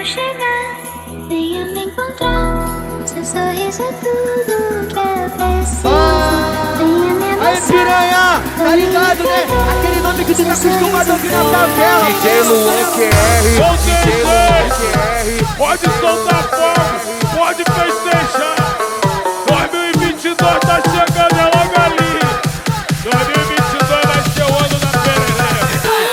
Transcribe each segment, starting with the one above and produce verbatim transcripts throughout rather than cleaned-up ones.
chegar, venha me encontrar. Seu sorriso é tudo que eu preciso. Venha me abraçar. Aí, piranha, tá ligado, né? Aquele nome que tu tá acostumado a ouvir na favela. D J Luan Q R, D J Luan Q R. Pode soltar fogo, pode festejar. dois mil e vinte e dois tá chegando, é logo ali. dois mil e vinte e dois vai ser o ano da perereca.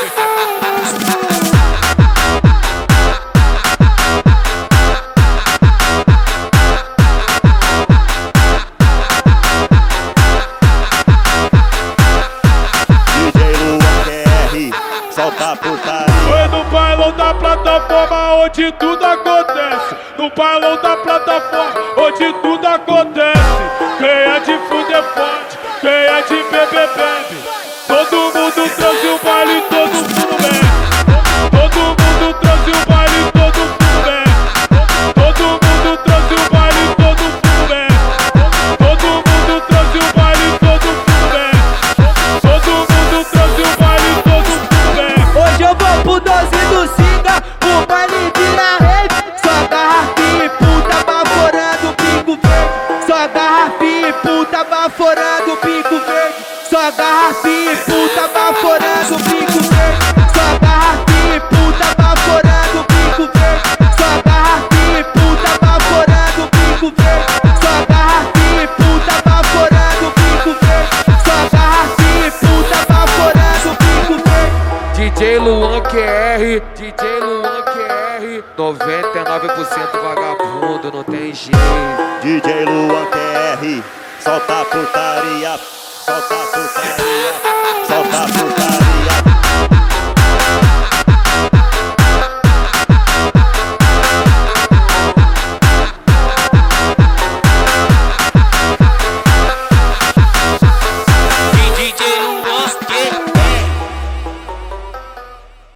D J Luan Q R, solta a putaria. Foi no bailão da plataforma onde tudo acontece. No bailão da plataforma onde tudo acontece. Quem é de fuder forte, quem é de beber bebe. Todo mundo transa o baile, todo mundo bebe. Todo mundo transa o baile, todo mundo bebe. Todo mundo transa o baile, todo mundo bebe. Todo mundo transa o baile, todo mundo bebe. Todo mundo transa o baile, todo mundo bebe. Hoje eu vou pro doze do Singa, o baile vira rave. Só garrafinha e puta baforando o pico verde. Só garrafinha e puta baforando o pico verde. Só garrafinha e puta baforando o pico verde. Só garrafinha e puta baforando o pico verde. Só garrafinha e puta baforando o pico verde. Só garrafinha e puta baforando o pico verde. Só garrafinha e puta baforando o pico verde. D J Luan Q R, D J Luan Q R. noventa e nove por cento vagabundo, não tem jeito. D J Luan Q R, solta a putaria, solta a putaria, solta a putaria.